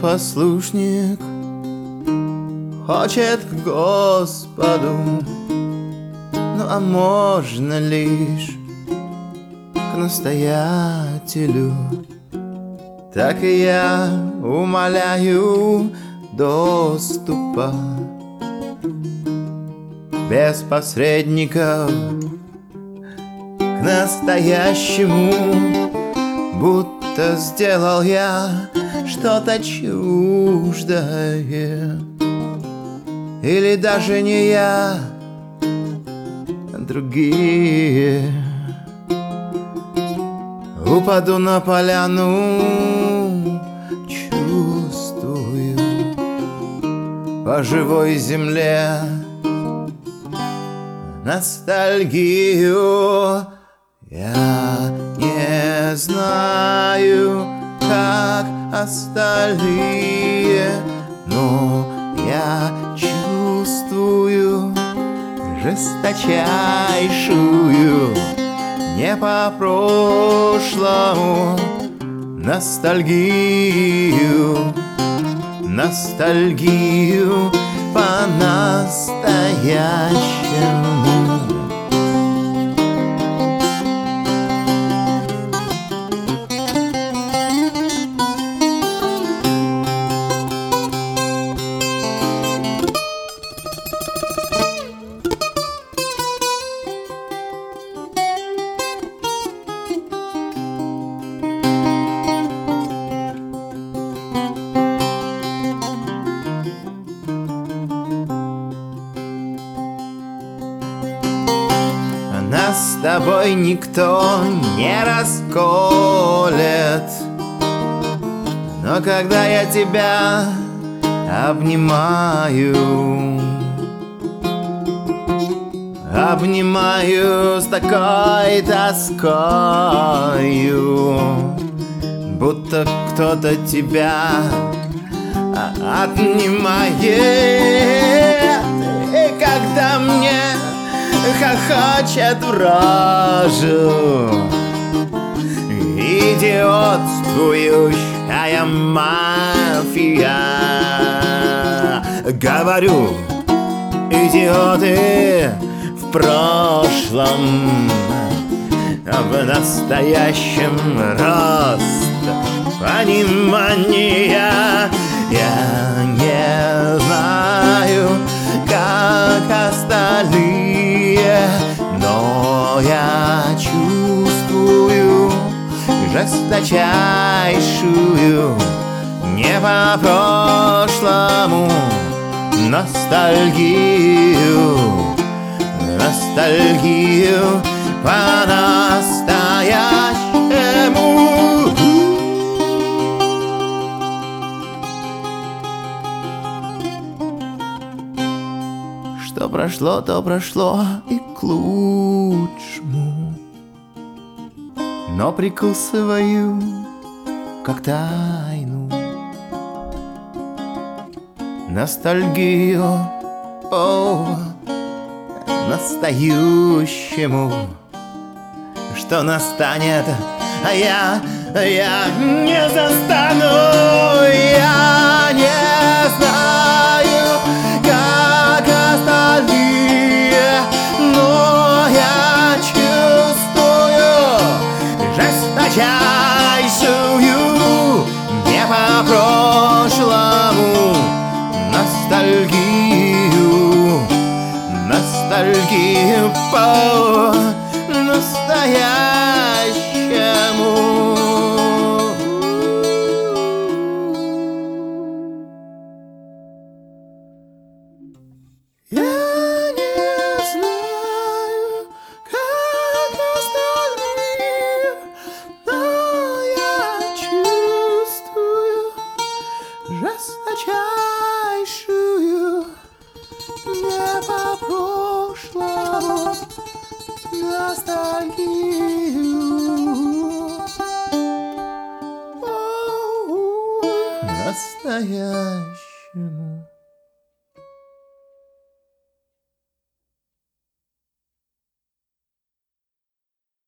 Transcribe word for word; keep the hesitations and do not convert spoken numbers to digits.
послушник хочет к Господу, ну а можно лишь к настоятелю. Так и я умоляю доступа без посредников к настоящему, будто сделал я что-то чуждое. Или даже не я, а другие. Упаду на поляну, чувствую по живой земле ностальгию. Я не знаю, как остальные, но я чувствую жесточайшую, не по прошлому, ностальгию, ностальгию по-настоящему. Нас с тобой никто не расколет, но когда я тебя обнимаю, обнимаю с такой тоскою, будто кто-то тебя отнимает. И когда мне хохочет в рожу идиотствующая мафия, говорю, идиоты в прошлом, в настоящем рост понимания. Я не знаю, как остальные, но я чувствую жесточайшую, не по прошлому, ностальгию, ностальгию по-настоящему. Что прошло, то прошло и к лучшему, но прикусываю как тайну ностальгию по настоящему. Что настанет, а я, я не застану. Я не знаю, как остальные, но я чувствую жесточайшую, не по прошлому, ностальгию, ностальгию по настоящему. Я не знаю, как остальные, но я чувствую жесточайшую, не по прошлому, ностальгию, настоящему.